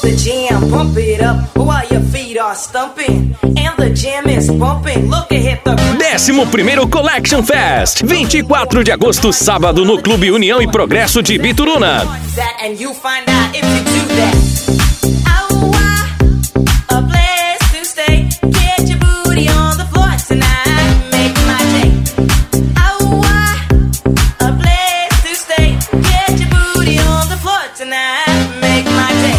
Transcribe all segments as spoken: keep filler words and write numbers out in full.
the jam, pump it up while your feet are stumping. And the jam is pumping, look and hit the ground. décimo primeiro Collection Fest, vinte e quatro de agosto, sábado, no Clube União e Progresso de Bituruna. And you find out if you do that. Oh, a place to stay. Get your booty on the floor tonight. Make my day. Oh, a place to stay. Get your booty on the floor tonight. Make my day.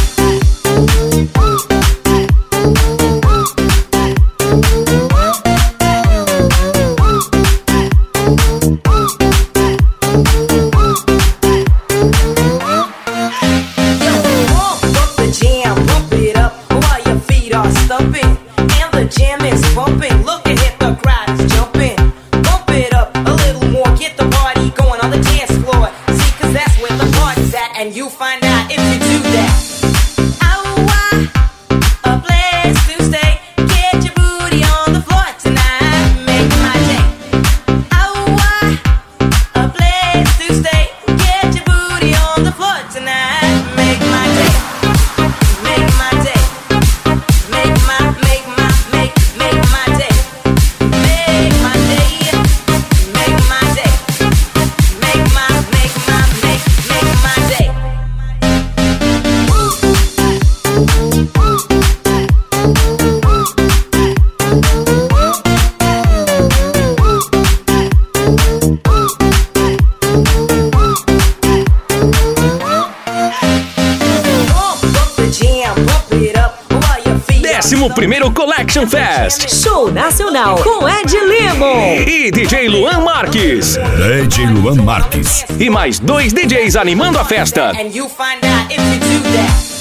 And you find out if you do that. Oh, a place to stay. Get your booty on the floor tonight. Make my day. Oh, a place to stay. Get your booty on the floor tonight. Make my day. Make my day. Make my, make my, make, make my day. Make my day. Make my day. Make my, make my, make, make my day. décimo primeiro Collection Fest, Show Nacional com Ed Lemon e D J Luan Marques. D J Luan Marques. E mais dois D Js animando a festa. And you find out if you do that.